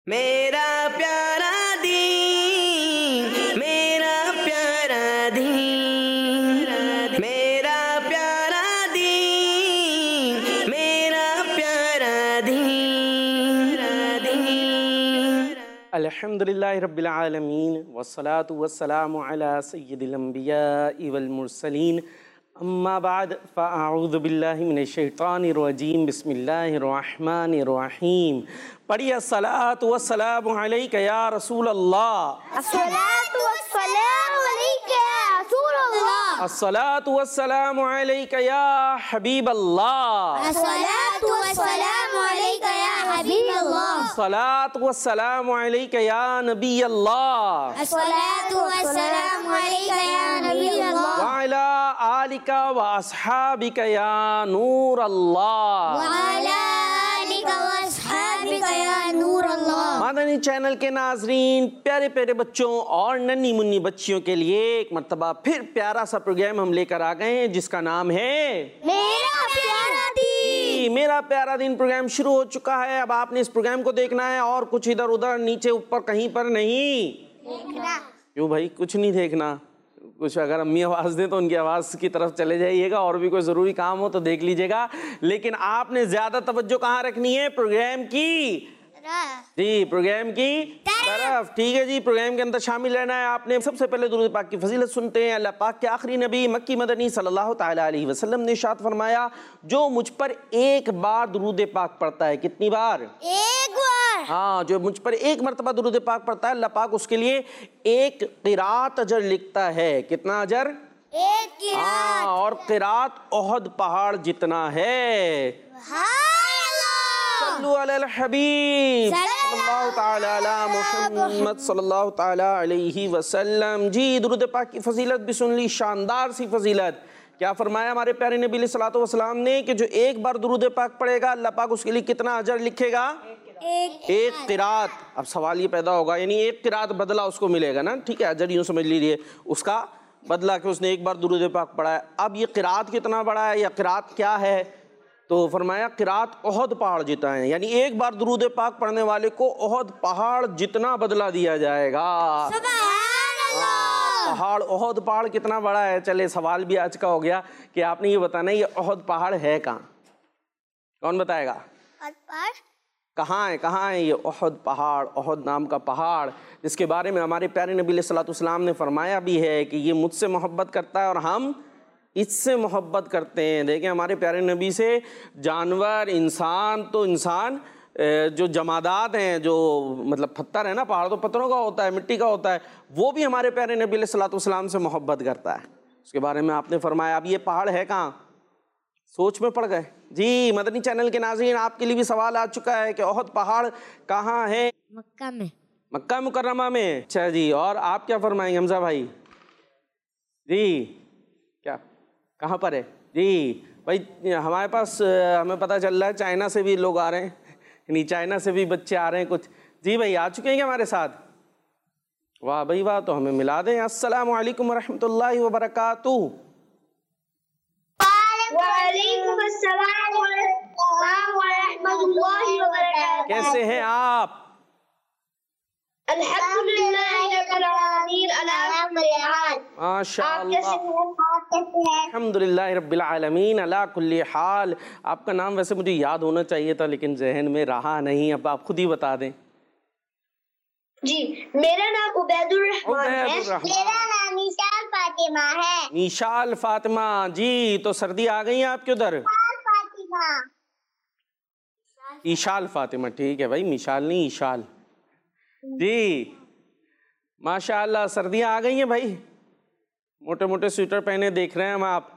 میرا پیارا دین، میرا پیارا دین، میرا پیارا دین، میرا پیارا دین۔ الحمدللہ رب العالمین والصلاة والسلام علی سید الانبیاء والمرسلین، اما بعد فاعوذ باللہ من الشیطان الرجیم، بسم اللہ الرحمن الرحیم۔ پڑھیے الصلاۃ والسلام علیک یا رسول اللہ، الصلاۃ والسلام علیک یا رسول اللہ، الصلاۃ والسلام علیک یا حبیب اللہ، الصلاۃ والسلام علیک یا حبیب اللہ، الصلاۃ والسلام علیک یا نبی اللہ، الصلاۃ والسلام علیک یا نبی اللہ، وعلی آلک واصحابک یا نور اللہ، وعلی آلک واصحابک یا نور اللہ۔ مدنی چینل کے ناظرین، پیارے پیارے بچوں اور ننھی منی بچیوں کے لیے ایک مرتبہ پھر پیارا سا پروگرام ہم لے کر آ گئے ہیں جس کا نام ہے میرا پیارا دین۔ میرا پیارا دین۔ پروگرام شروع ہو چکا ہے، اب آپ نے اس پروگرام کو دیکھنا ہے اور کچھ ادھر ادھر نیچے اوپر کہیں پر نہیں۔ کیوں بھائی کچھ نہیں دیکھنا؟ کچھ اگر امی آواز دیں تو ان کی آواز کی طرف چلے جائیے گا، اور بھی کوئی ضروری کام ہو تو دیکھ لیجئے گا، لیکن آپ نے زیادہ توجہ کہاں رکھنی ہے؟ پروگرام کی، جی پروگرام کی طرف، ٹھیک ہے جی۔ پروگرام کے اندر شامل رہنا ہے آپ نے۔ سب سے پہلے درود پاک کی فضیلت سنتے ہیں۔ اللہ پاک کے آخری نبی مکی مدنی صلی اللہ تعالیٰ علیہ وسلم نے ارشاد فرمایا، جو مجھ پر ایک بار درود پاک پڑھتا ہے، کتنی بار؟ ایک بار۔ ہاں، جو مجھ پر ایک مرتبہ درود پاک پڑھتا ہے، اللہ پاک اس کے لیے ایک قرات اجر لکھتا ہے۔ کتنا اجر؟ ایک قرات۔ ہاں، اور قرات احد پہاڑ جتنا ہے۔ صلو علی الحبیب صلی اللہ تعالی علی محمد صلی اللہ تعالی علیہ وسلم۔ جی درود پاک کی فضیلت بھی سن لی، شاندار سی فضیلت۔ کیا فرمایا ہمارے پیارے نبی علیہ الصلوۃ والسلام نے کہ جو ایک بار درود پاک پڑھے گا، اللہ پاک اس کے لیے کتنا اجر لکھے گا؟ ایک قرات۔ اب سوال یہ پیدا ہوگا، یعنی ایک قرات بدلہ اس کو ملے گا نا، ٹھیک ہے، اجر یوں سمجھ لیجیے اس کا بدلہ کہ اس نے ایک بار درود پاک پڑھا ہے۔ اب یہ قرات کتنا بڑا ہے یا قرات کیا ہے؟ تو فرمایا قرات احد پہاڑ جتنا ہے، یعنی ایک بار درود پاک پڑھنے والے کو احد پہاڑ جتنا بدلہ دیا جائے گا۔ سبحان اللہ۔ پہاڑ احد پہاڑ کتنا بڑا ہے؟ چلے سوال بھی آج کا ہو گیا کہ آپ نے یہ بتانا ہے یہ احد پہاڑ ہے کہاں؟ کون بتائے گا؟ کہاں ہے یہ احد پہاڑ؟ احد نام کا پہاڑ جس کے بارے میں ہمارے پیارے نبی علیہ الصلوۃ والسلام نے فرمایا بھی ہے کہ یہ مجھ سے محبت کرتا ہے اور ہم اس سے محبت کرتے ہیں۔ دیکھیں ہمارے پیارے نبی سے جانور، انسان تو انسان، جو جمادات ہیں، جو مطلب پتھر ہے نا، پہاڑ تو پتھروں کا ہوتا ہے، مٹی کا ہوتا ہے، وہ بھی ہمارے پیارے نبی علیہ الصلوۃ والسلام سے محبت کرتا ہے۔ اس کے بارے میں آپ نے فرمایا۔ اب یہ پہاڑ ہے کہاں؟ سوچ میں پڑ گئے؟ جی مدنی چینل کے ناظرین، آپ کے لیے بھی سوال آ چکا ہے کہ احد پہاڑ کہاں ہے؟ مکہ میں۔ مکہ مکرمہ میں۔ اچھا جی، اور آپ کیا فرمائیں گے حمزہ بھائی؟ جی کیا کہاں پر ہے؟ جی بھائی ہمارے پاس ہمیں پتہ چل رہا ہے چائنا سے بھی لوگ آ رہے ہیں، یعنی چائنا سے بھی بچے آ رہے ہیں کچھ۔ جی بھائی آ چکے ہیں کیا ہمارے ساتھ؟ واہ بھائی واہ، تو ہمیں ملا دیں۔ السلام علیکم ورحمۃ اللہ وبرکاتہ۔ وعلیکم السلام ورحمۃ اللہ وبرکاتہ۔ کیسے ہیں آپ؟ الحمدللہ رب العالمین علی کل حال۔ ماشاء آپ کیسے اللہ، ہیں؟ الحمدللہ رب العالمین علی کل حال۔ آپ کا نام ویسے مجھے یاد ہونا چاہیے تھا لیکن ذہن میں رہا نہیں، اب آپ خود ہی بتا دیں۔ جی میرا نام عبید الرحمن ہے۔ عبید الرحمن۔ میرا نام میشال فاطمہ ہے۔ میشال فاطمہ۔ جی تو سردی آ گئی ہیں آپ کے ادھر؟ فاطمہ۔ ایشال فاطمہ، ٹھیک ہے بھائی، میشال نہیں ایشال۔ جی ماشاءاللہ سردیاں آ گئی ہیں بھائی، موٹے موٹے سویٹر پہنے دیکھ رہے ہیں ہم آپ۔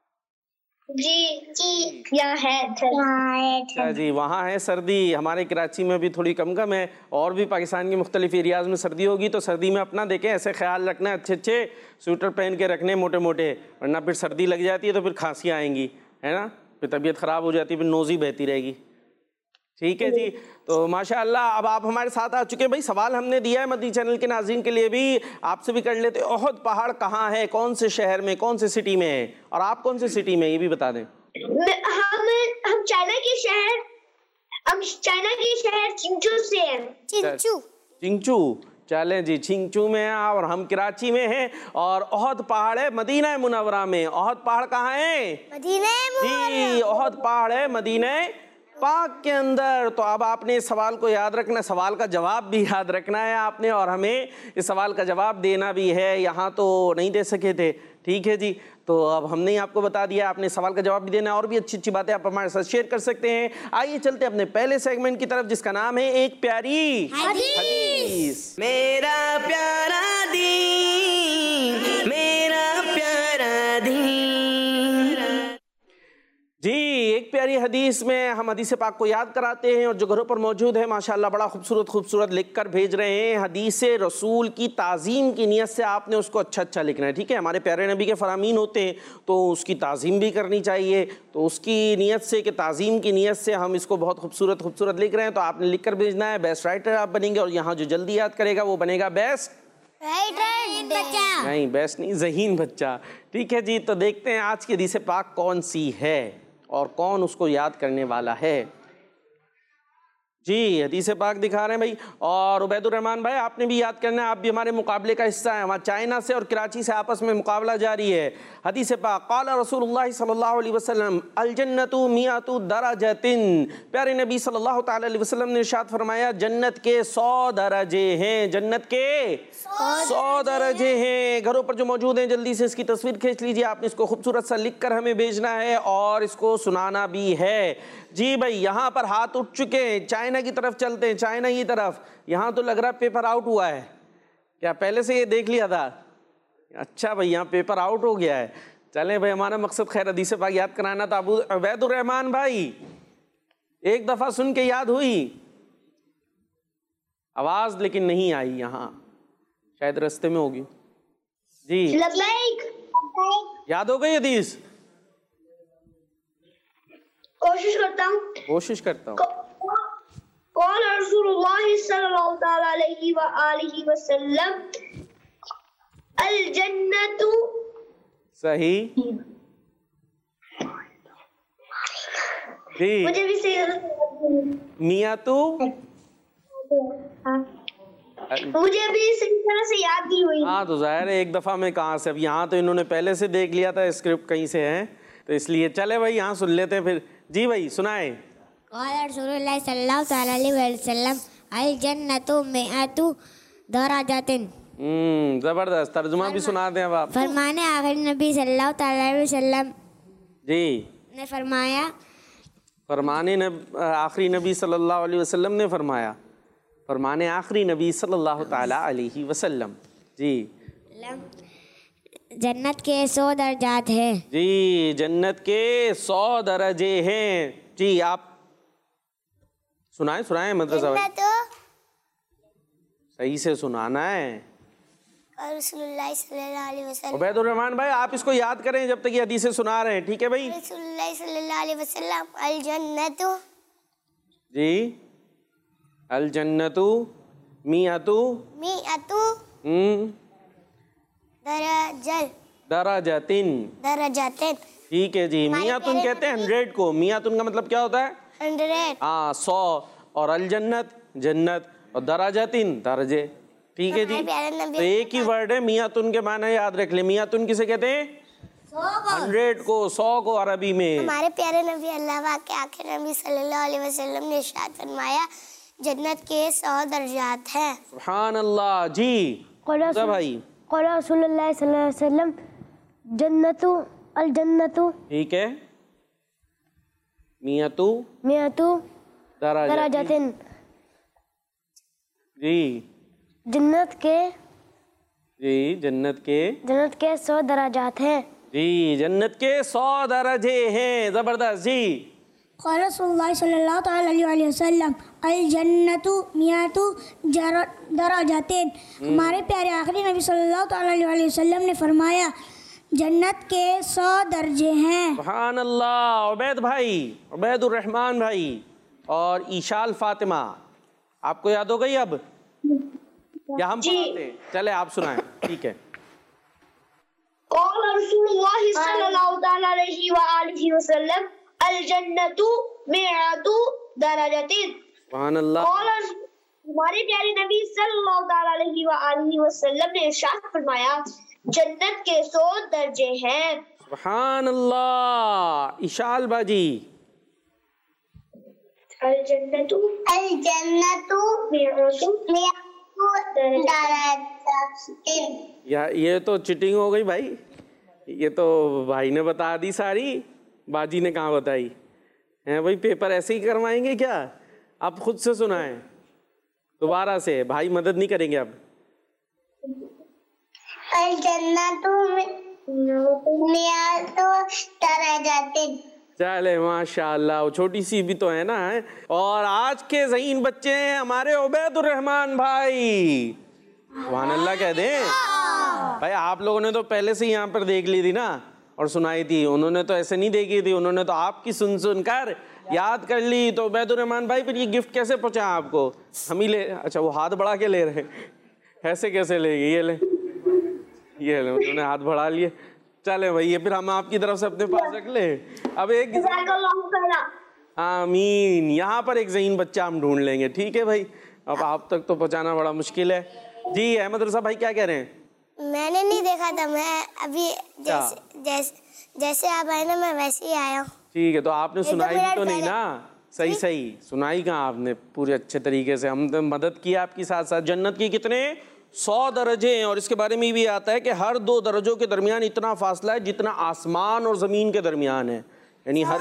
جی یہاں ہے۔ اچھا جی وہاں ہے سردی، ہمارے کراچی میں بھی تھوڑی کم ہے، اور بھی پاکستان کے مختلف ایریاز میں سردی ہوگی، تو سردی میں اپنا دیکھیں ایسے خیال رکھنا، اچھے سویٹر پہن کے رکھنے موٹے موٹے، ورنہ پھر سردی لگ جاتی ہے تو پھر کھانسی آئیں گی، ہے نا، پھر طبیعت خراب ہو جاتی ہے، پھر نوزی بہتی رہے گی۔ ٹھیک ہے جی، تو ماشاءاللہ اب آپ ہمارے ساتھ آ چکے ہیں بھائی۔ سوال ہم نے دیا ہے مدنی چینل کے ناظرین کے لیے بھی، آپ سے بھی کر لیتے، احد پہاڑ کہاں ہے، کون سے شہر میں، کون سے سٹی میں ہے، اور آپ کون سے سٹی میں یہ بھی بتا دیں۔ ہم چائنا کے شہر ہم چائنا کے شہر چنچو سے ہیں. چنچو. چنچو. چلیں جی چنچو میں ہیں اور ہم کراچی میں ہیں. اور احد پہاڑ ہے مدینہ منورہ میں. احد پہاڑ کہاں ہے؟ مدینہ منورہ. جی احد پہاڑ ہے مدینہ پاک کے اندر. تو اب آپ نے اس سوال کو یاد رکھنا ہے, سوال کا جواب بھی یاد رکھنا ہے آپ نے, اور ہمیں اس سوال کا جواب دینا بھی ہے. یہاں تو نہیں دے سکے تھے, ٹھیک ہے جی. تو اب ہم نے آپ کو بتا دیا, آپ نے سوال کا جواب بھی دینا ہے, اور بھی اچھی اچھی باتیں آپ ہمارے ساتھ شیئر کر سکتے ہیں. آئیے چلتے اپنے پہلے سیگمنٹ کی طرف جس کا نام ہے ایک پیاری حدیث. میرا پیارا دین, میرا پیارا دین. جی ایک پیاری حدیث میں ہم حدیث پاک کو یاد کراتے ہیں, اور جو گھروں پر موجود ہے ماشاءاللہ بڑا خوبصورت لکھ کر بھیج رہے ہیں. حدیث رسول کی تعظیم کی نیت سے آپ نے اس کو اچھا لکھنا ہے, ٹھیک ہے. ہمارے پیارے نبی کے فرامین ہوتے ہیں تو اس کی تعظیم بھی کرنی چاہیے. تو اس کی نیت سے کہ تعظیم کی نیت سے ہم اس کو بہت خوبصورت لکھ رہے ہیں, تو آپ نے لکھ کر بھیجنا ہے. بیسٹ رائٹر آپ بنیں گے, اور یہاں جو جلدی یاد کرے گا وہ بنے گا بیسٹ بچہ. نہیں, بیسٹ نہیں, ذہین بچہ. ٹھیک ہے جی. تو دیکھتے ہیں آج کی حدیث پاک کون سی ہے اور کون اس کو یاد کرنے والا ہے. جی حدیث پاک دکھا رہے ہیں بھائی. اور عبید الرحمان بھائی آپ نے بھی یاد کرنا ہے, آپ بھی ہمارے مقابلے کا حصہ ہیں. وہاں چائنا سے اور کراچی سے آپس میں مقابلہ جاری ہے. حدیث پاک قال رسول اللہ صلی اللہ علیہ وسلم الجنت 100 درجۃ. پیارے نبی صلی اللہ تعالی علیہ وسلم نے ارشاد فرمایا جنت کے 100 درجے ہیں. جنت کے 100 درجے ہیں. گھروں پر جو موجود ہیں جلدی سے اس کی تصویر کھینچ لیجیے. آپ نے اس کو خوبصورت سا لکھ کر ہمیں بھیجنا ہے اور اس کو سنانا بھی ہے. جی بھائی یہاں پر ہاتھ اٹھ چکے ہیں, چائنا کی طرف چلتے ہیں, چائنا کی طرف. یہاں تو لگ رہا پیپر آؤٹ ہوا ہے, کیا پہلے سے یہ دیکھ لیا تھا؟ اچھا بھائی یہاں پیپر آؤٹ ہو گیا ہے. چلیں بھائی ہمارا مقصد خیر حدیث پاک یاد کرانا تھا. ابو عبید الرحمان بھائی ایک دفعہ سن کے یاد ہوئی آواز, لیکن نہیں آئی یہاں, شاید رستے میں ہوگی. جی یاد ہو گئی حدیث؟ کوشش کرتا ہوں. قال رسول اللہ صلی اللہ تعالی علیہ وآلہ وسلم الجنت. صحیح جی. مجھے بھی صحیح میاں تو مجھے بھی صحیح طرح سے یاد نہیں ہوئی. ہاں تو ظاہر ہے ایک دفعہ میں کہاں سے, اب یہاں تو انہوں نے پہلے سے دیکھ لیا تھا, اسکرپٹ کہیں سے ہے تو اس لیے. چلے بھائی یہاں سن لیتے ہیں پھر. جی بھائی سنائیں. قال رسول اللہ صلی اللہ تعالی علیہ وسلم الجنت 100 درجات. زبردست. ترجمہ بھی سنا دیں اب آپ. فرمانے آخری نبی صلی اللہ تعالی علیہ وسلم جی نے فرمایا, فرمانے آخری نبی صلی اللہ علیہ وسلم نے فرمایا, فرمانے آخری نبی صلی اللہ تعالی علیہ وسلم. جی جنت کے 100 درجات ہیں. جی جنت کے 100 درجے ہیں. جی آپ سنائیں مدرسہ بھائی, صحیح سے سنانا ہے. رسول اللہ صلی اللہ علیہ وسلم. عبید الرحمان بھائی آپ اس کو یاد کریں جب تک یہ حدیثیں سنا رہے ہیں, ٹھیک ہے بھائی. رسول اللہ صلی اللہ علیہ وسلم الجنت. جی الجنت 100 درجات. ٹھیک ہے جی. میاتن کہتے ہیں 100 کو. میاتن کا مطلب کیا ہوتا ہے؟ 100. ہاں 100. اور الجنت جنت, اور درجاتن درجے. ٹھیک ہے جی. تو ایک ہی ورڈ ہے, میاتن کے معنی یاد رکھ لیں. میاتن کسے کہتے ہیں؟ 100 کو, 100 کو عربی میں. ہمارے پیارے نبی اللہ کے آخر نبی صلی اللہ علیہ وسلم نے ارشاد فرمایا جنت کے 100 درجات ہیں. سبحان اللہ. جی بھائی. قال رسول اللہ صلی اللہ علیہ وسلم الجنت. ٹھیک ہے. میاتو درجات. جی جنت کے 100 درجات ہیں. جی جنت کے 100 درجے ہیں. زبردست. جی قال رسول اللہ صلی اللہ تعالی علیہ وسلم الجنت 100 درجات. ہمارے پیارے آخری نبی صلی اللہ تعالی علیہ وسلم نے فرمایا جنت کے 100 درجے ہیں. سبحان اللہ. عبید بھائی, عبید الرحمان بھائی اور ایشال فاطمہ, آپ کو یاد ہو گئی اب یا ہم پڑھاتے ہیں؟ چلے آپ سنائیں. ٹھیک ہے. قال رسول اللہ صلی اللہ تعالی علیہ وآلہ وسلم الجنت 100 दराजातिन। सुभान अल्लाह। और हमारे प्यारे नबी सल्लल्लाहु ताला अलैहि व आलिहि वसल्लम ने इरशाद फरमाया जन्नत के 100 दर्जे हैं। सुभान अल्लाह। इशाल बाजी। अल जन्नतु मिअतु दराजातिन। ये तो चिटिंग हो गई भाई, ये तो भाई ने बता दी सारी, बाजी ने कहाँ बताई हैं भाई? पेपर ऐसे ही करवाएंगे क्या? आप खुद से सुनाएं दोबारा से, भाई मदद नहीं करेंगे अब। अल जन्नतु मिअतु दराजातिन। चले माशाअल्लाह, वो छोटी सी भी तो है ना। है? और आज के ज़हीन बच्चे हैं हमारे उबैदुर रहमान भाई। सुभान अल्लाह कह दें भाई। आप लोगों ने तो पहले से यहाँ पर देख ली थी ना और सुनाई थी, उन्होंने तो ऐसे नहीं देखी थी, उन्होंने तो आपकी सुन कर याद कर ली। तो उबैदुर रहमान भाई फिर ये गिफ्ट कैसे पहुँचा आपको? हम ही ले, अच्छा वो हाथ बढ़ा के ले रहे हैं, ऐसे कैसे ले? ये ले उन्होंने हाथ बढ़ा लिए। चले भाई ये फिर हम आपकी तरफ से अपने पास रख ले। अब एक आमीन, यहाँ पर एक ज़हीन बच्चा हम ढूंढ लेंगे, ठीक है भाई? अब आप तक तो पहुँचाना बड़ा मुश्किल है। जी अहमद रज़ा भाई क्या कह रहे हैं? मैंने नहीं देखा था, मैं अभी जैसे आप आए ना मैं वैसे ही आया हूँ। ठीक है, तो आपने सुनाई भी तो नहीं ना? सही सुनाई कहाँ आपने पूरे अच्छे तरीके से? हम तो मदद की आपकी साथ साथ। जन्नत की कितने 100 दर्जे हैं और इसके बारे में भी आता है कि हर 2 दर्जों के दरमियान इतना फासला है जितना आसमान और ज़मीन के दरमियान है। यानी हर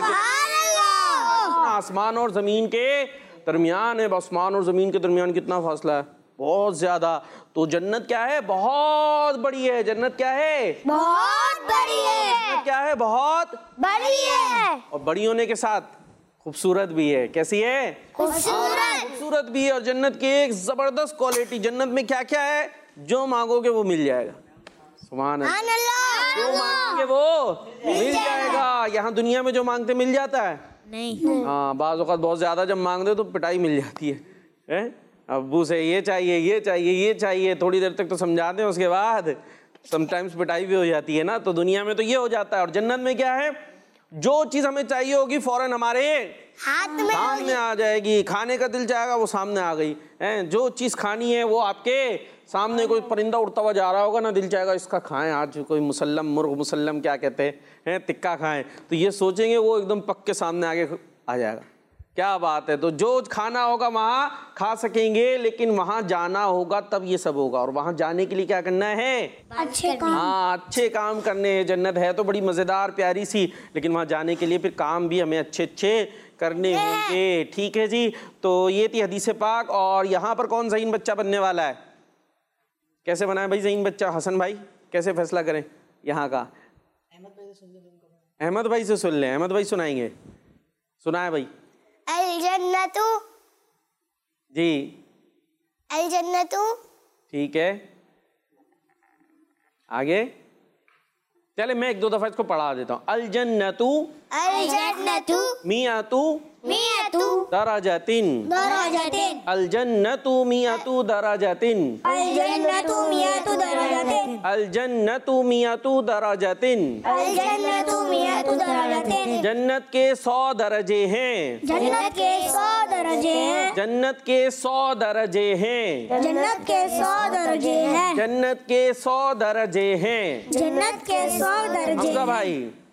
आसमान और ज़मीन के दरमियान है। आसमान और ज़मीन के दरमियान कितना फासला है? बहुत ज़्यादा। तो जन्नत क्या है? बहुत बड़ी है। जन्नत क्या है? बहुत बड़ी है। जन्नत क्या है? बहुत बड़ी है। और बड़ी होने के साथ खूबसूरत भी है। कैसी है? खूबसूरत भी है। और जन्नत की एक जबरदस्त क्वालिटी, जन्नत में क्या क्या है? जो मांगोगे वो मिल जाएगा। सुभान अल्लाह। जो मांगोगे वो मिल जाएगा। यहाँ दुनिया में जो मांगते मिल जाता है? नहीं। हाँ, बाज़ औक़ात बहुत ज्यादा जब मांगते तो पिटाई मिल जाती है। अब्बू से ये चाहिए, ये चाहिए, ये चाहिए, थोड़ी देर तक तो समझाते हैं, उसके बाद समटाइम्स पिटाई भी हो जाती है ना। तो दुनिया में तो ये हो जाता है। और जन्नत में क्या है? जो चीज हमें चाहिए होगी फौरन हमारे हाथ में सामने आ जाएगी। खाने का दिल चाहेगा वो सामने आ गई है। जो चीज खानी है वो आपके सामने। कोई परिंदा उड़ता हुआ जा रहा होगा ना, दिल चाहेगा इसका खाएं आज, कोई मुसल्लम, मुर्ग मुसल्लम क्या कहते हैं, टिक्का खाएं, तो ये सोचेंगे वो एकदम पक के सामने आगे आ जाएगा। क्या बात है। तो जो खाना होगा वहाँ खा सकेंगे, लेकिन वहाँ जाना होगा तब ये सब होगा। और वहाँ जाने के लिए क्या करना है? अच्छे काम। हाँ, अच्छे काम करने हैं। जन्नत है तो बड़ी मज़ेदार प्यारी सी, लेकिन वहाँ जाने के लिए फिर काम भी हमें अच्छे अच्छे करने होंगे। ठीक है जी। तो ये थी हदीस पाक। और यहाँ पर कौन ज़हीन बच्चा बनने वाला है? कैसे बनाए भाई ज़हीन बच्चा? हसन भाई कैसे फैसला करें यहाँ का? अहमद भाई से सुन लें। अहमद भाई सुनाएंगे, सुनाए भाई। अल जन्नतु। जी अल जन्नतु। ठीक है, आगे चले मैं 1-2 दफा इसको पढ़ा देता हूँ। अल जन्नतु मियातु दराजातिन। अल जन्नतु मियातु दराजातिन। अल जन्नतु मियातु दराजातिन। जन्नत के 100 दर्जे हैं। जन्नत के 100 दर्जे हैं। जन्नत के 100 दर्जे हैं। जन्नत के 100 दर्जे हैं। जन्नत के 100 दर्जे हैं। जन्नत के 100 दर्जे हमजा भाई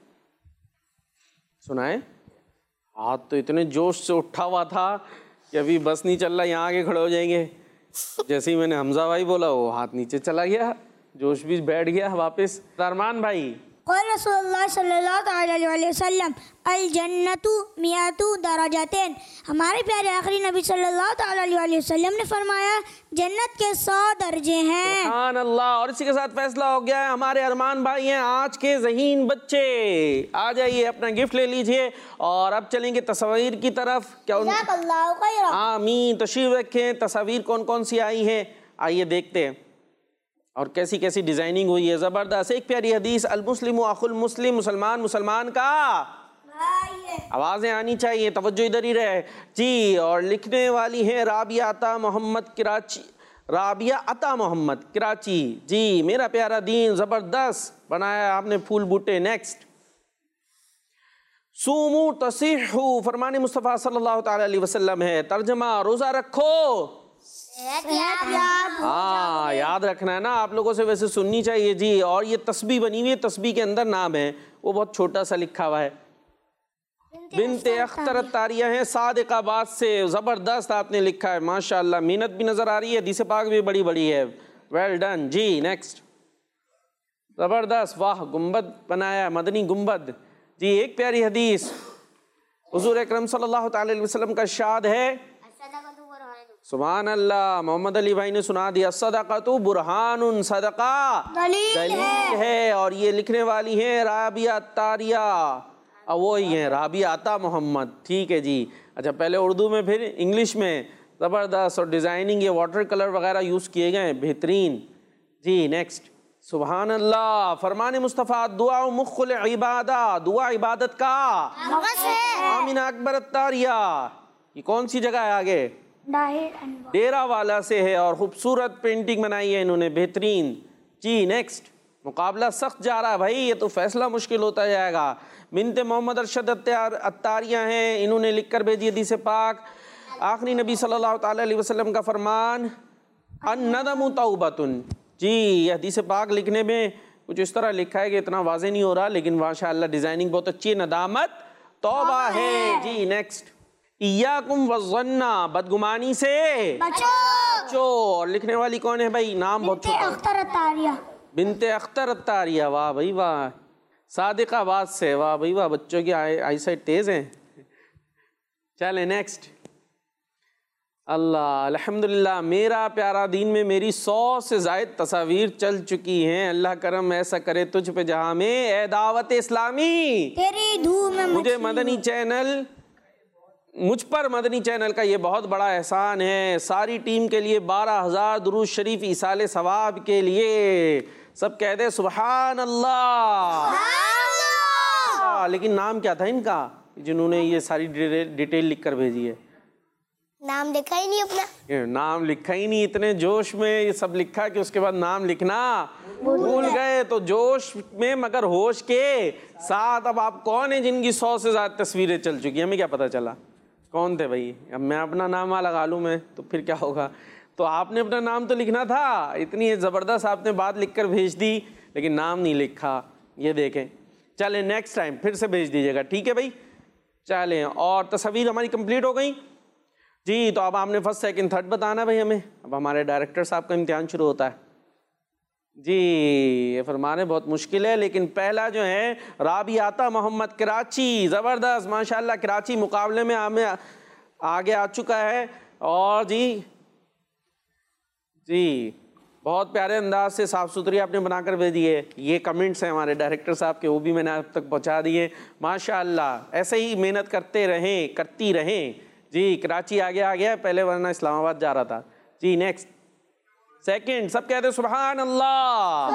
सुनाए। हाथ तो इतने जोश से उठा हुआ था कि अभी बस नहीं चल रहा, यहाँ आगे खड़े हो जाएंगे। जैसे ही मैंने हमजा भाई बोला वो हाथ नीचे चला गया, जोश भी बैठ गया वापस। अरमान भाई क़ाल रसूलुल्लाह सल्लल्लाहु अलैहि वसल्लम अल जन्नतु मियातु दराजातिन। हमारे प्यारे आखिरी नबी सल्लल्लाहु अलैहि वसल्लम ने फरमाया जन्नत के 100 दर्जे हैं। सुभान अल्लाह। और इसी के साथ फैसला हो गया है। हमारे अरमान भाई हैं आज के ज़हीन बच्चे। आ जाइए, अपना गिफ्ट ले लीजिए। और अब चलेंगे तस्वीर की तरफ। क्या आमीन, तशरीफ रखें। तस्वीर कौन कौन सी आई है आइए देखते हैं और कैसी कैसी डिजाइनिंग हुई है। जबरदस्त। एक प्यारी हदीस, अल मुस्लिम अखुल मुस्लिम, मुसलमान मुसलमान का आवाजें आनी चाहिए, तवज्जो इधर ही रहे जी। और लिखने वाली है राबिया अता मोहम्मद कराची। राबिया अता मोहम्मद कराची जी। मेरा प्यारा दीन, जबरदस्त बनाया आपने फूल बूटे। नेक्स्ट سومو تصیحو فرمان مصطفیٰ صلی اللہ تعالیٰ علیہ وسلم ہے، ترجمہ روزہ رکھو. ہاں یاد رکھنا ہے نا آپ لوگوں سے، ویسے سننی چاہیے جی. اور یہ تسبیح بنی ہوئی ہے، تسبیح کے اندر نام ہے، وہ بہت چھوٹا سا لکھا ہوا ہے. بنت اختر الطاریہ ہیں، صادق آباد سے. زبردست آپ نے لکھا ہے ماشاءاللہ، محنت بھی نظر آ رہی ہے، حدیث پاک بھی بڑی بڑی ہے. ویل ڈن جی. نیکسٹ. زبردست، واہ گنبد بنایا، مدنی گنبد جی. ایک پیاری حدیث حضور اکرم صلی اللہ تعالی علیہ وسلم کا ارشاد ہے، سبحان اللہ، محمد علی بھائی نے سنا دیا، الصدقۃ برہان، صدقہ دلیل ہے. اور یہ لکھنے والی ہیں رابعہ الطاریہ، وہی ہیں رابعہ عطا محمد. ٹھیک ہے جی. اچھا پہلے اردو میں پھر انگلش میں. زبردست. اور ڈیزائننگ یہ واٹر کلر وغیرہ یوز کیے گئے ہیں، بہترین جی. نیکسٹ. سبحان اللہ. فرمان مصطفیٰ، دعا مخ العبادہ، دعا عبادت کا آمینہ اکبر الطاریہ. یہ کون سی جگہ ہے آگے؟ ڈیرہ والا سے ہے، اور خوبصورت پینٹنگ بنائی ہے انہوں نے، بہترین جی. نیکسٹ. مقابلہ سخت جا رہا ہے بھائی، یہ تو فیصلہ مشکل ہوتا جائے گا. بنت محمد ارشد الطاریہ ہیں، انہوں نے لکھ کر بھیجی حدیث پاک. آخری نبی صلی اللہ تعالی علیہ وسلم کا فرمان، الندم توبۃ. جی یہ حدیث پاک لکھنے میں کچھ اس طرح لکھا ہے کہ اتنا واضح نہیں ہو رہا، لیکن ماشاءاللہ ڈیزائننگ بہت اچھی ہے. ندامت توبہ ہے جی. نیکسٹ. ایاکم والظن، بدگمانی سے بچو. اور لکھنے والی کون ہے بھائی؟ نام بہت چھوٹا. اختر الطاریہ. بنت اختر الطاریہ. واہ بھائی واہ. صادق آباد سے. واہ بھائی واہ، بچوں کی آئی سائٹ تیز ہیں. چلیں نیکسٹ. اللہ الحمدللہ. میرا پیارا دین میں میری 100 سے زائد تصاویر چل چکی ہیں. اللہ کرم ایسا کرے تجھ پہ جہاں میں، اے دعوت اسلامی تیری دھوم میں مجھے مدنی چینل، مجھ پر مدنی چینل کا یہ بہت بڑا احسان ہے. ساری ٹیم کے لیے 12,000 درود شریف ایصال ثواب کے لیے. سب کہہ دے سبحان اللہ. لیکن نام کیا تھا ان کا جنہوں نے یہ ساری ڈیٹیل لکھ کر بھیجی ہے؟ نام لکھا ہی نہیں اپنا. نام لکھا ہی نہیں، اتنے جوش میں یہ سب لکھا کہ اس کے بعد نام لکھنا بھول گئے. تو جوش میں مگر ہوش کے ساتھ. اب آپ کون ہیں جن کی 100 سے زیادہ تصویریں چل چکی؟ ہمیں کیا پتا چلا کون تھے بھائی؟ اب میں اپنا نام لگا لوں میں تو پھر کیا ہوگا؟ تو آپ نے اپنا نام تو لکھنا تھا. اتنی زبردست آپ نے بات لکھ کر بھیج دی، لیکن نام نہیں لکھا. یہ دیکھیں. چلیں نیکسٹ ٹائم پھر سے بھیج دیجیے گا، ٹھیک ہے بھائی؟ چلیں. اور تصاویر ہماری کمپلیٹ ہو گئیں جی. تو اب آپ نے فرسٹ سیکنڈ تھرڈ بتانا بھائی ہمیں. اب ہمارے ڈائریکٹر صاحب کا امتحان شروع ہوتا ہے جی. یہ فرمانے بہت مشکل ہے، لیکن پہلا جو ہے رابعہ عطا محمد کراچی. زبردست ماشاءاللہ. کراچی مقابلے میں آگے آ چکا ہے. اور جی بہت پیارے انداز سے صاف ستھری آپ نے بنا کر بھیجی ہے. یہ کمنٹس ہیں ہمارے ڈائریکٹر صاحب کے، وہ بھی میں نے اب تک پہنچا دیے. ماشاءاللہ ایسے ہی محنت کرتے رہیں، کرتی رہیں جی. کراچی آگے آ گیا پہلے، ورنہ اسلام آباد جا رہا تھا جی. نیکسٹ. سیکنڈ. سب کہتے سبحان اللہ.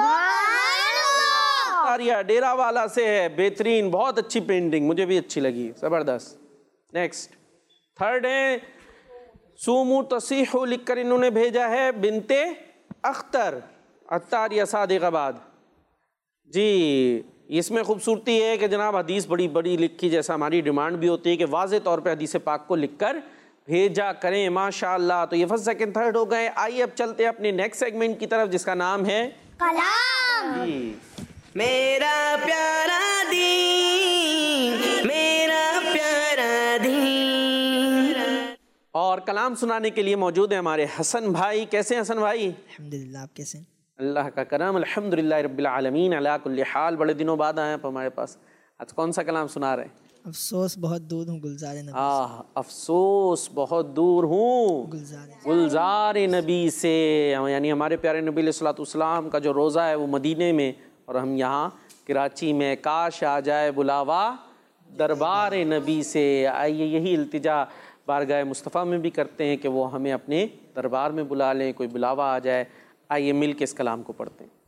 آریہ ڈیرہ والا سے ہے، بہترین، بہت اچھی پینٹنگ، مجھے بھی اچھی لگی، زبردست. نیکسٹ. تھرڈ ہے سومو تصیحو، لکھ کر انہوں نے بھیجا ہے بنت اختر الطاریہ، صادق آباد جی. اس میں خوبصورتی ہے کہ جناب حدیث بڑی بڑی لکھی، جیسا ہماری ڈیمانڈ بھی ہوتی ہے کہ واضح طور پہ حدیث پاک کو لکھ کر بھیجا کریں ماشاءاللہ. تو یہ فرسٹ سیکنڈ تھرڈ ہو گئے. آئیے اب چلتے ہیں اپنے نیکسٹ سیگمنٹ کی طرف، جس کا نام ہے کلام. جی. میرا پیارا دین، میرا پیارا دین. اور کلام سنانے کے لیے موجود ہیں ہمارے حسن بھائی. کیسے ہیں حسن بھائی؟ الحمدللہ. آپ کیسے ہیں؟ اللہ کا کرم، الحمدللہ رب العالمین علی کل حال. بڑے دنوں بعد آئے آپ ہمارے پاس. آج کون سا کلام سنا رہے ہیں؟ افسوس بہت دور ہوں گلزار نبی سے. افسوس بہت دور ہوں گلزار نبی سے. یعنی ہمارے پیارے نبی علیہ الصلوۃ والسلام کا جو روضہ ہے وہ مدینے میں، اور ہم یہاں کراچی میں. کاش آ جائے بلاوا دربار نبی سے. آئیے یہی التجا بارگاہ مصطفیٰ میں بھی کرتے ہیں کہ وہ ہمیں اپنے دربار میں بلا لیں، کوئی بلاوا آ جائے. آئیے مل کے اس کلام کو پڑھتے ہیں.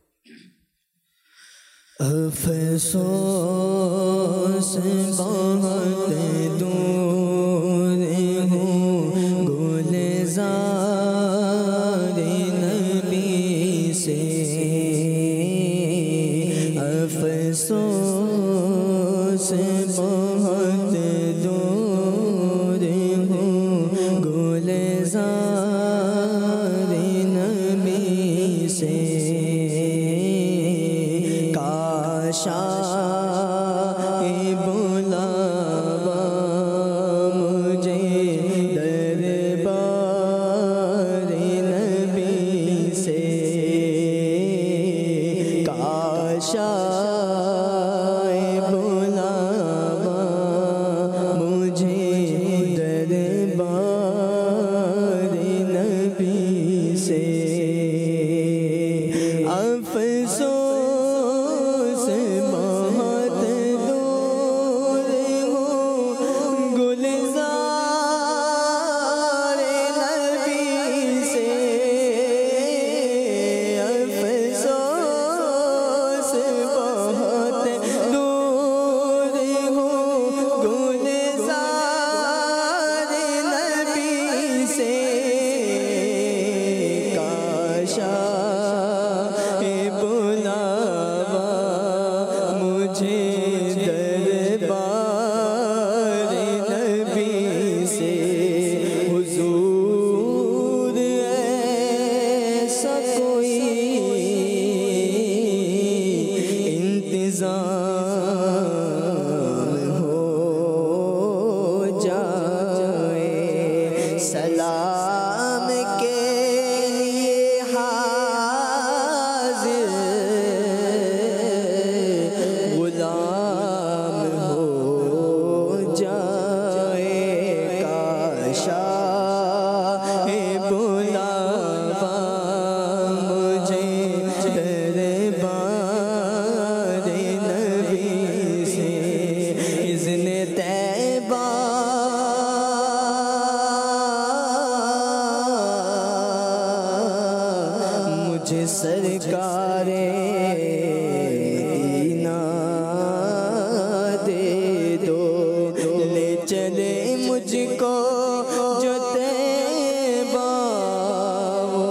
افسوس بہت دور ہوں گلزار نبی سے. افسوس بہت سرکار مدینہ دے دو، لے چلے مجھ کو جو طیبہ وہ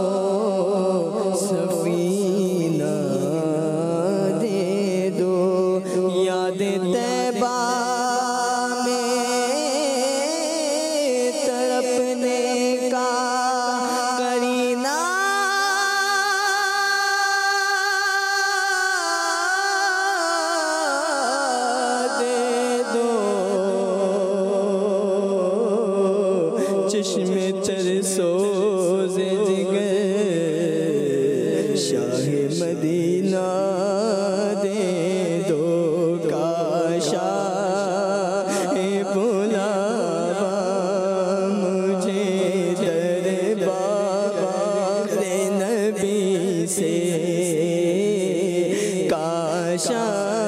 سفینہ دے دو، یاد طیبہ میں تڑپنے کا کرینہ چشم تر سوز جگر شاہ مدینہ دے دو، کاشا بلاوا مجھے دربار نبی سے، کاشا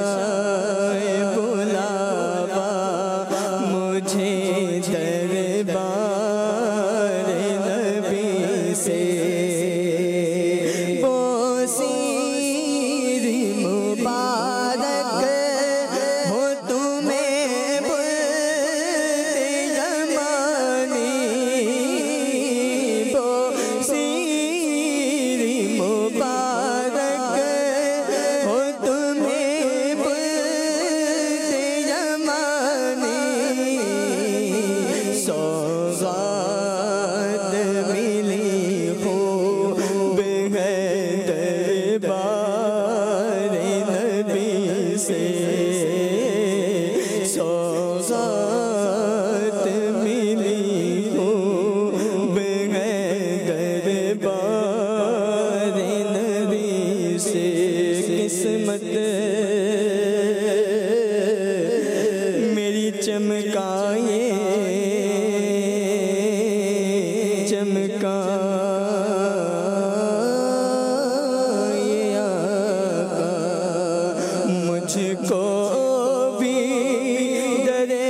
بلاوا مجھے دربار نبی سے، بوسیر مبارک ہو تمہیں بلتے یمانی، بوسیر مبارک ہو تمہیں بلتے یمانی، سوغات ملی خوب ہے دربار نبی سے، سوغات ملی خوب ہے دربار نبی سے، قسمت میری چمکائے آقا مجھ کو بھی درے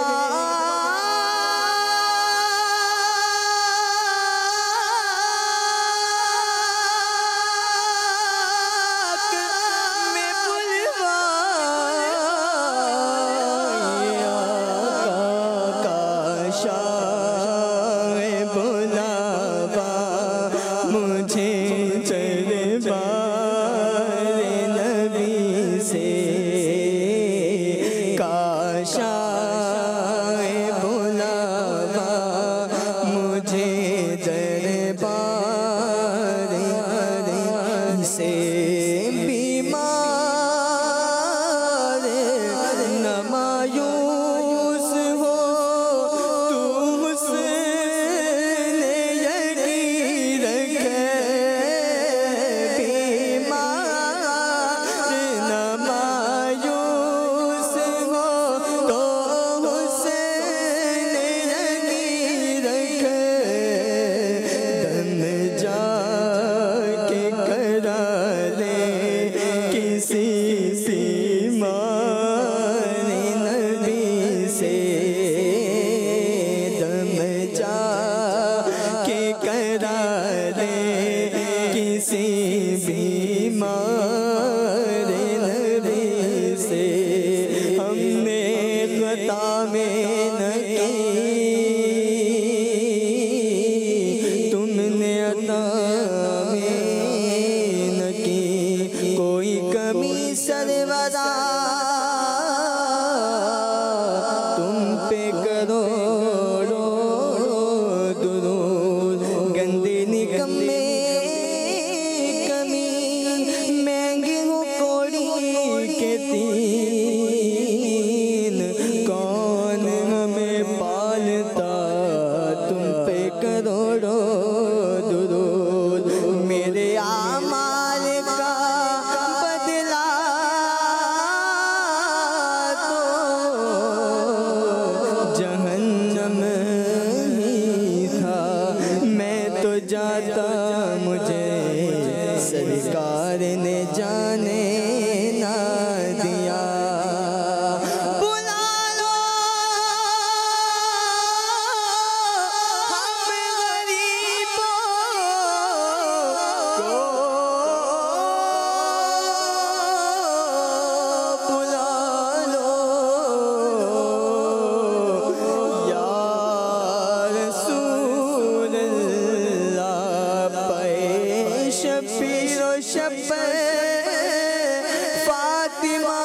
پاک میں بلوائے آقا، کاشا بلاوا مجھے دربار نبی سے، کاشا بلاوا مجھے دربار سے، بیمار نہ مایوس ہو تو حسن یقین رکھے، بیمار نہ مایوس ہو تو حسن یقین رکھے، دم جا کے کرا لے کسی بیمار نبی سے، دم جا کے کرا لے کسی بیمار نبی سے، ہم نے خطا میں نہ کی تم نے عطا میں نہ کی، کوئی کمی سرورا تم پہ کروڑوں درود، گندے نکمے کمی مہنگی ہو کوڑی کے تین، کون ہمیں پالتا تم پہ کروڑوں درود، میرے اعمال کا بدلہ تو جہنم ہی تھا، میں تو جاتا مجھے سرکار نے جانے نہ دیا، بلا لو ہم غریبوں کو شب پر فاطمہ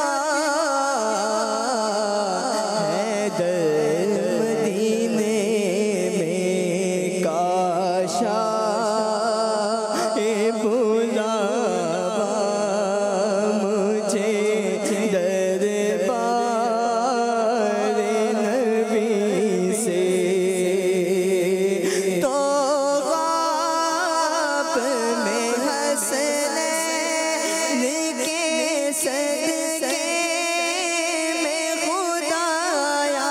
ہے در مدینے میں کاشا بلاوا مجھے دربار نبی سے تو خواب میں حسنین کے صدقے میں خدایا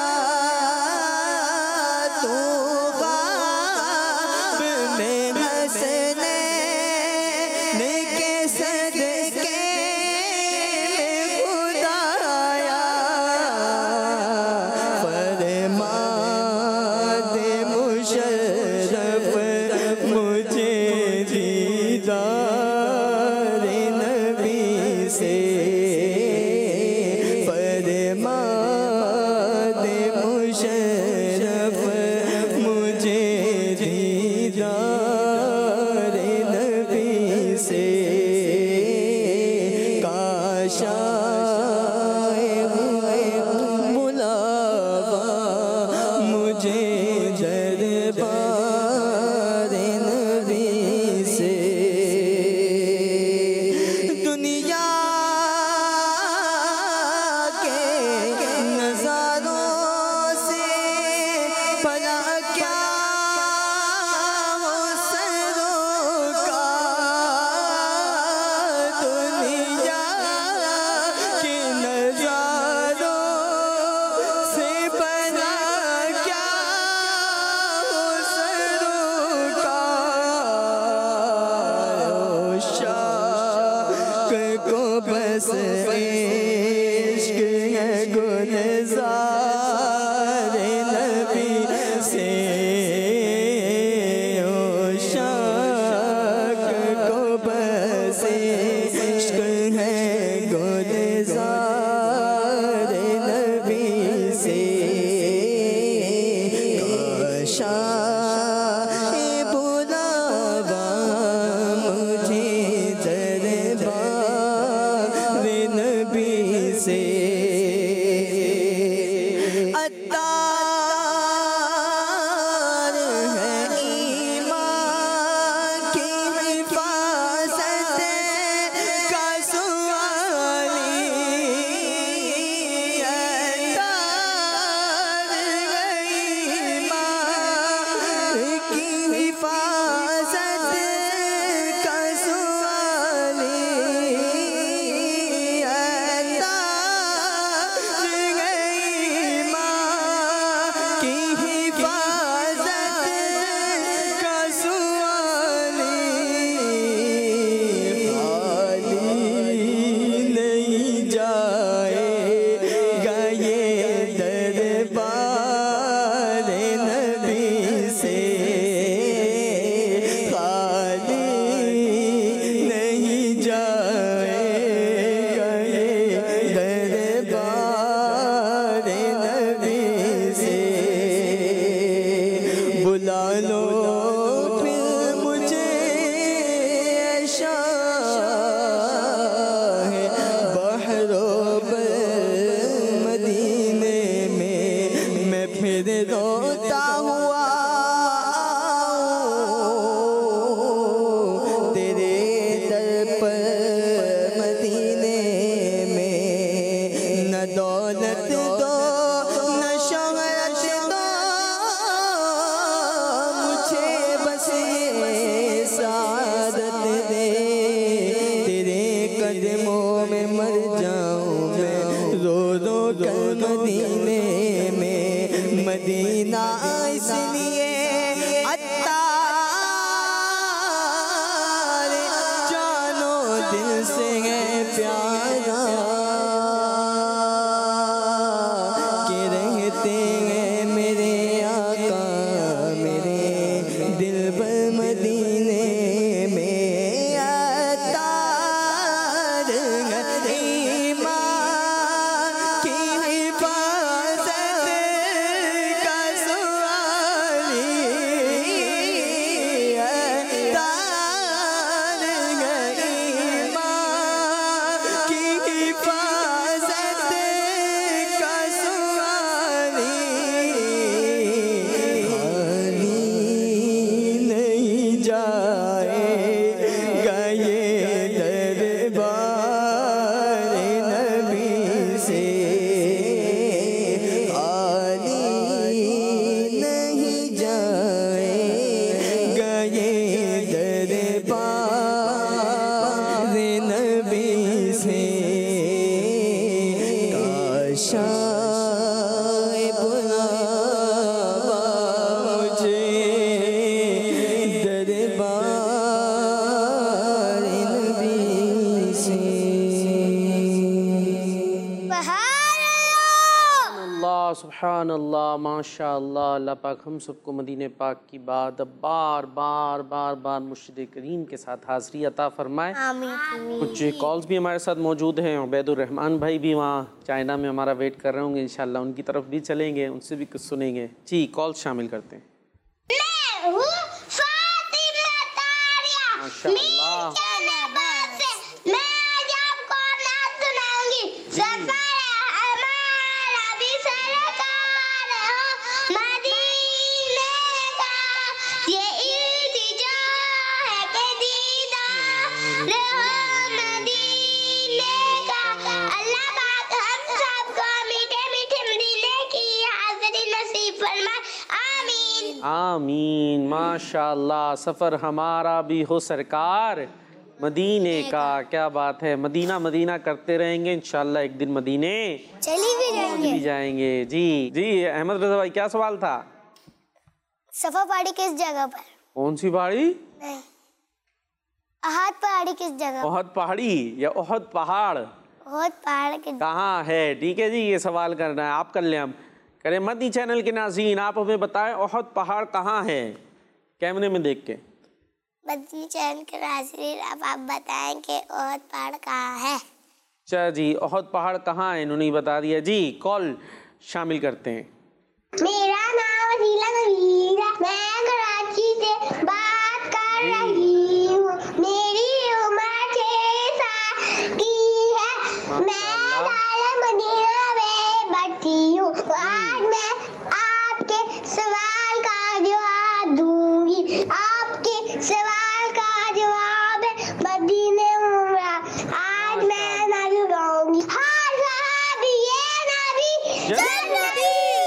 تو خواب میں حسنین کے صدقے میں خدایا فرماد مشرف مجھے دیدار نبی سے فرماد مشرف مجھے دیدار نبی سے کاشا بلاوا مجھے دربار نبی سے دنیا کے نظاروں سے بھلا کیا ہو سروکار دنیا کے نظاروں سے بھلا کیا ہو سروکار شاق کو بس عشق ہے گلزار نبی سے شاق کو بس عشق ہے گلزار نبی سے کاشا بلاوا مجھے دربار نبی سے عطار ہے ایمان کی حفاظت کا سوالی عطار ہے ایمان کی حفاظت کا سوالی عطار ہے ایمان کی حفاظت کا سوالی خالی نہیں جائے گا یہ دربار نبی سے خالی نہیں جائے گا یہ دربار نبی سے بلا لو پھر مجھے شاہ بحر و بر مدینے میں پھر روتا ہوا آؤں تیرے در پر مدینے میں نہ دولت دو نہ شہرت دو مجھے بس سعادت دے تیرے قدموں میں مر جاؤں میں رو رو کر مدینے میں مدینہ اس لیے عطار جانو دل سے ہے پیارا کہ رہتے ہیں میرے آقا میرے دل پر مدینے میں عطار ایمان کی حفاظت کا سوالی عطار سبحان اللہ، ماشاء اللہ۔ اللہ پاک ہم سب کو مدینہ پاک کی بات اب بار بار مرشد کریم کے ساتھ حاضری عطا فرمائے۔ آمین۔ کچھ کالز بھی ہمارے ساتھ موجود ہیں، عبید الرحمن بھائی بھی وہاں چائنا میں ہمارا ویٹ کر رہے ہوں گے، انشاءاللہ ان کی طرف بھی چلیں گے، ان سے بھی کچھ سنیں گے۔ جی کالز شامل کرتے ہیں۔ ماشاء اللہ، آمین۔ ماشاء اللہ، سفر ہمارا بھی ہو سرکار مدینے کا۔ کیا بات ہے، مدینہ مدینہ کرتے رہیں گے، انشاءاللہ ایک دن مدینے چلی بھی جائیں گے۔ جی احمد رضا بھائی کیا سوال تھا؟ صفا پہاڑی کس جگہ پر؟ کون سی پہاڑی؟ نہیں، احد پہاڑی کس جگہ؟ احد پہاڑی یا احد پہاڑ؟ احد پہاڑ کہاں ہے؟ ٹھیک ہے جی، یہ سوال کرنا ہے، آپ کر لیں۔ ہم کریں مدنی چینل کے ناظرین، آپ ہمیں بتائیں احد پہاڑ کہاں ہے؟ کیمرے میں دیکھ کے مدنی چینل کے ناظرین، اب آپ بتائیں کہ احد پہاڑ کہاں ہے؟ اچھا جی، احد پہاڑ کہاں ہے، انہوں نے بتا دیا۔ جی کال شامل کرتے ہیں۔ میرا نام وسیلہ نوید ہے، میں کراچی سے بات کر رہی ہوں، میری عمر 6 سال کی ہے، میں دارالمدینہ میں پڑھتی ہوں۔ آج میں آپ کے سوال کا جواب دوں گی۔ آپ کے سوال کا جواب ہے مدینہ عمرہ۔ آج میں نبی گاؤں گی، ہر صحابی یہ نبی جنتی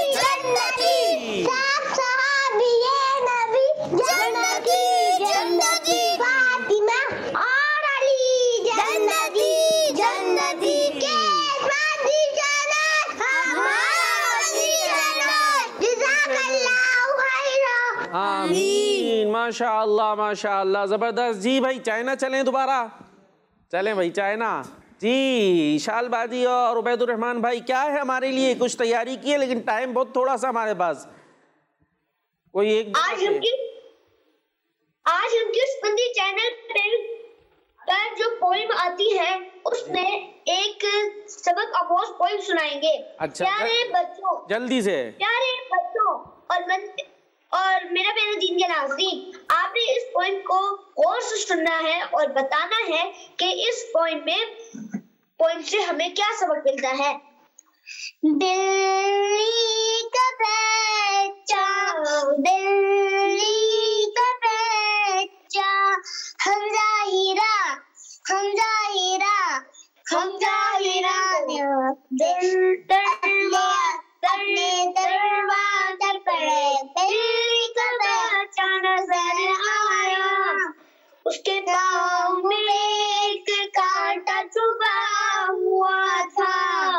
جنتی، سب صحابی یہ نبی جنتی جنتی، فاطمہ اور علی جنتی جنتی، قسمتی جنت ہماری جنت، جزاک اللہ خیرا۔ آمین، ماشاء اللہ ماشاء اللہ، زبردست۔ جی بھائی چائنا چلیں دوبارہ؟ چلیں بھائی چائنا۔ جی شال بازی اور عبید الرحمن بھائی، کیا ہے ہمارے لیے کچھ تیاری کی ہے، لیکن ٹائم بہت تھوڑا سا ہمارے پاس، کوئی ایک آج ہم کس مدنی چینل پر جو پوئم آتی ہے اس میں ایک سبق آموز پوئم سنائیں گے۔ اچھا، پیارے بچوں، جلدی سے۔ پیارے بچوں اور میرا پیارے دین کے ناظرین، آپ نے اس پوئم کو غور سے سننا ہے اور بتانا ہے کہ اس پوئم سے ہمیں کیا سبق ملتا ہے۔ دلی کا بچہ، دلی کا بچہ، ہم ظاہرہ دل اپنے دروازے پڑے، دلی کا بچہ نظر آیا، اس کے پاؤں میں ایک کانٹا چھپا ہوا تھا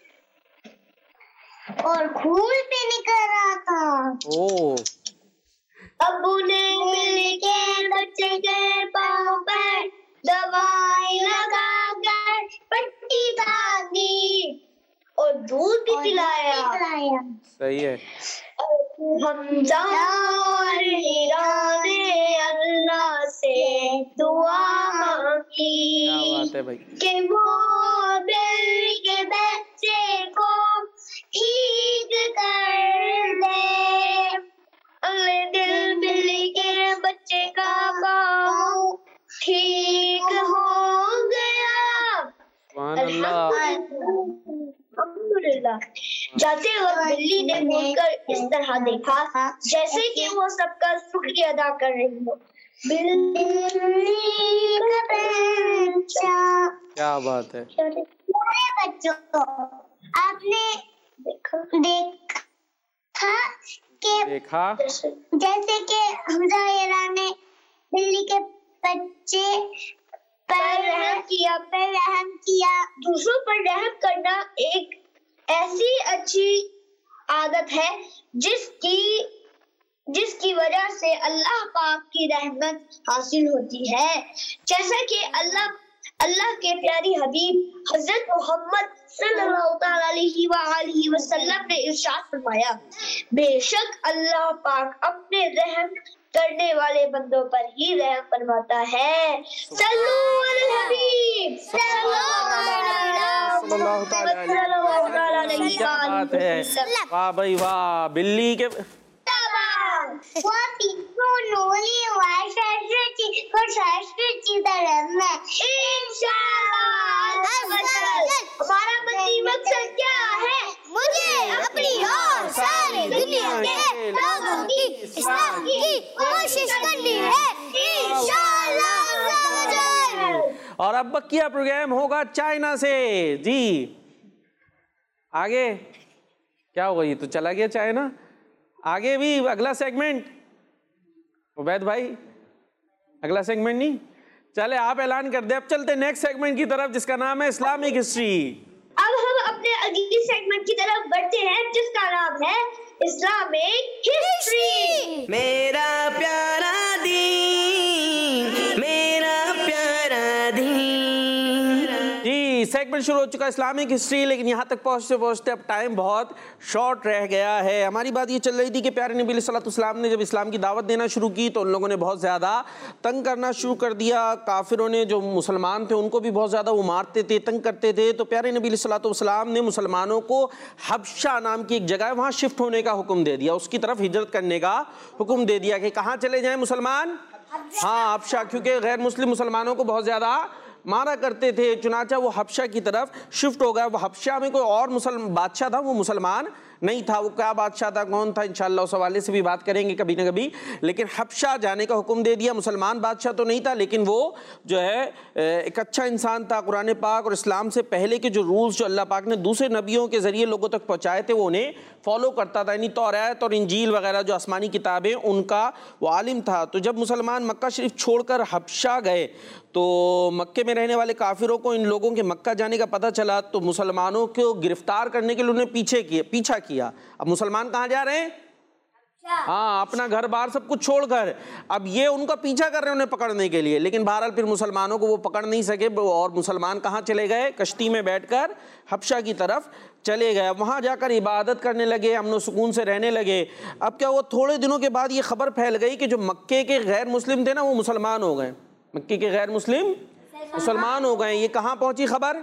اور پھول پہ نکل رہا تھا۔ ابو نے مل کے بچے کے پاؤں پر دوائی لگا کر پٹی باندھی اور دودھ بھی پلایا۔ صحیح ہے۔ حمزہ اور ہیرا نے اللہ سے دعا مانگی، کیا بات ہے بھائی، کہ وہ دل کے بچے کو ٹھیک کر دے۔ اللہ دل بلی کے بچے کا پاؤں ٹھیک ہو گیا۔ سبحان اللہ۔ الحمدللہ۔ جاتے وقت بلی نے مڑ کر اس طرح دیکھا جیسے کہ وہ سب کا شکریہ ادا کر رہی ہو۔ بلی کا بچہ، کیا بات ہے۔ پیارے بچوں، آپ نے دیکھا جیسے کہ حمزہ نے بلی کے بچے پر رحم کیا۔ دوسروں پر رحم کرنا ایک ایسی اچھی عادت ہے جس کی وجہ سے اللہ پاک کی رحمت حاصل ہوتی ہے۔ جیسا کہ اللہ کے پیاری حبیب حضرت محمد صلی اللہ تعالی علیہ وآلہ وسلم نے ارشاد فرمایا، بے شک اللہ پاک اپنے رحم کرنے والے بندوں پر ہی رحم فرماتا ہے۔ صلو علی الحبیب صلی اللہ علیہ وسلم۔ واہ بھائی واہ، بلی کے ہمارا مدنی مقصد کیا ہے؟ مجھے اپنی اور ساری دنیا کے لوگوں کی اصلاح کی کوشش کرنی ہے انشاءاللہ۔ اور اب بقیہ پروگرام ہوگا چائنا سے۔ جی آگے کیا ہوگا؟ یہ تو چلا گیا چائنا۔ آگے بھی اگلا سیگمنٹ عبید بھائی، اگلا سیگمنٹ نہیں چلے آپ اعلان کر دیں۔ اب چلتے نیکسٹ سیگمنٹ کی طرف جس کا نام ہے اسلامک ہسٹری۔ اب ہم اپنے اگلی سیگمنٹ کی طرف بڑھتے ہیں جس کا نام ہے اسلامک ہسٹری۔ میرا پیارا دین، میرا پیارا دین۔ جی سیگمنٹ شروع ہو چکا اسلامک ہسٹری، لیکن یہاں تک پہنچتے پہنچتے اب ٹائم بہت شارٹ رہ گیا ہے۔ ہماری بات یہ چل رہی تھی کہ پیارے نبی علیہ السلام نے جب اسلام کی دعوت دینا شروع کی تو ان لوگوں نے بہت زیادہ تنگ کرنا شروع کر دیا۔ کافروں نے، جو مسلمان تھے ان کو بھی بہت زیادہ وہ مارتے تھے، تنگ کرتے تھے۔ تو پیارے نبی علیہ السلام نے مسلمانوں کو حبشہ نام کی ایک جگہ ہے وہاں شفٹ ہونے کا حکم دے دیا، اس کی طرف ہجرت کرنے کا حکم دے دیا کہ کہاں چلے جائیں مسلمان؟ ہاں حبشہ، کیونکہ غیر مسلم مسلمانوں کو بہت زیادہ مارا کرتے تھے، چنانچہ وہ حبشہ کی طرف شفٹ ہو گیا۔ وہ حبشہ میں کوئی اور بادشاہ تھا، وہ مسلمان نہیں تھا۔ وہ کیا بادشاہ تھا، کون تھا، انشاءاللہ اس حوالے سے بھی بات کریں گے کبھی نہ کبھی۔ لیکن حبشہ جانے کا حکم دے دیا۔ مسلمان بادشاہ تو نہیں تھا، لیکن وہ جو ہے ایک اچھا انسان تھا۔ قرآن پاک اور اسلام سے پہلے کے جو رولز جو اللہ پاک نے دوسرے نبیوں کے ذریعے لوگوں تک پہنچائے تھے وہ انہیں فالو کرتا تھا، یعنی توریت اور انجیل وغیرہ جو آسمانی کتابیں ان کا وہ عالم تھا۔ تو جب مسلمان مکہ شریف چھوڑ کر حبشہ گئے تو مکے میں رہنے والے کافروں کو ان لوگوں کے مکہ جانے کا پتہ چلا، تو مسلمانوں کو گرفتار کرنے کے لیے انہیں پیچھا کیا۔ اب مسلمان کہاں جا رہے ہیں؟ ہاں اپنا گھر بار سب کچھ چھوڑ کر اب یہ ان کا پیچھا کر رہے ہیں انہیں پکڑنے کے لیے، لیکن بہرحال پھر مسلمانوں کو وہ پکڑ نہیں سکے اور مسلمان کہاں چلے گئے؟ کشتی میں بیٹھ کر حبشہ کی طرف چلے گئے۔ وہاں جا کر عبادت کرنے لگے، امن و سکون سے رہنے لگے۔ اب کیا ہوا، تھوڑے دنوں کے بعد یہ خبر پھیل گئی کہ جو مکے کے غیر مسلم تھے نا وہ مسلمان ہو گئے۔ مکے کے غیر مسلم مسلمان ہو گئے۔ یہ کہاں پہنچی خبر؟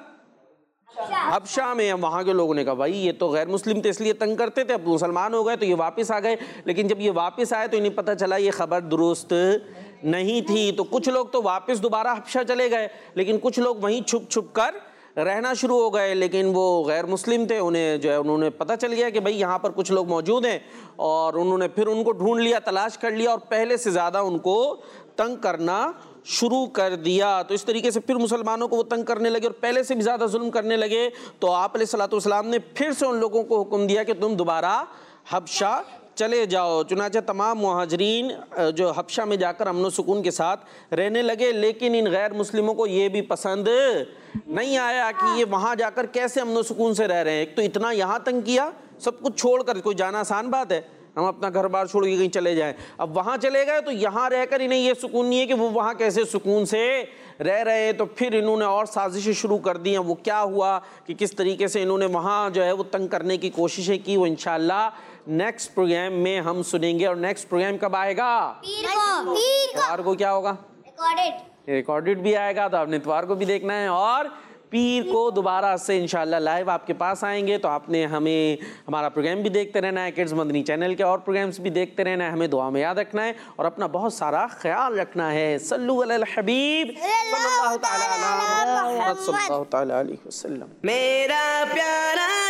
حبشہ میں۔ وہاں کے لوگوں نے کہا بھائی یہ تو غیر مسلم تھے اس لیے تنگ کرتے تھے، اب مسلمان ہو گئے تو یہ واپس آ گئے۔ لیکن جب یہ واپس آئے تو انہیں پتہ چلا یہ خبر درست نہیں تھی۔ تو کچھ لوگ تو واپس دوبارہ حبشہ چلے گئے، لیکن کچھ لوگ وہیں چھپ چھپ کر رہنا شروع ہو گئے۔ لیکن وہ غیر مسلم تھے، انہوں نے پتہ چل گیا کہ بھائی یہاں پر کچھ لوگ موجود ہیں، اور انہوں نے پھر ان کو ڈھونڈ لیا، تلاش کر لیا، اور پہلے سے زیادہ ان کو تنگ کرنا شروع کر دیا۔ تو اس طریقے سے پھر مسلمانوں کو وہ تنگ کرنے لگے اور پہلے سے بھی زیادہ ظلم کرنے لگے۔ تو آپ علیہ السلام نے پھر سے ان لوگوں کو حکم دیا کہ تم دوبارہ حبشہ چلے جاؤ۔ چنانچہ تمام مہاجرین جو حبشہ میں جا کر امن و سکون کے ساتھ رہنے لگے، لیکن ان غیر مسلموں کو یہ بھی پسند نہیں آیا کہ یہ وہاں جا کر کیسے امن و سکون سے رہ رہے ہیں۔ ایک تو اتنا یہاں تنگ کیا، سب کچھ چھوڑ کر، کوئی جانا آسان بات ہے، ہم اپنا گھر بار چھوڑ کے کہیں چلے جائیں۔ اب وہاں چلے گئے تو یہاں رہ کر انہیں یہ سکون نہیں ہے کہ وہ وہاں کیسے سکون سے رہ رہے ہیں۔ تو پھر انہوں نے اور سازشیں شروع کر دی ہیں۔ وہ کیا ہوا کہ کس طریقے سے انہوں نے وہاں جو ہے وہ تنگ کرنے کی کوششیں کی، وہ انشاءاللہ نیکسٹ پروگرام میں ہم سنیں گے۔ اور نیکسٹ پروگرام کب آئے گا؟ اتوار کو۔ کیا ہوگا؟ ریکارڈڈ بھی آئے گا، تو آپ نے اتوار کو بھی دیکھنا ہے، اور پیر کو دوبارہ سے انشاءاللہ لائیو آپ کے پاس آئیں گے۔ تو آپ نے ہمارا پروگرام بھی دیکھتے رہنا ہے، کڈز مدنی چینل کے اور پروگرامز بھی دیکھتے رہنا ہے، ہمیں دعا میں یاد رکھنا ہے اور اپنا بہت سارا خیال رکھنا ہے۔ صلو علی الحبیب صلی اللہ تعالی علیہ وسلم۔ میرا پیارا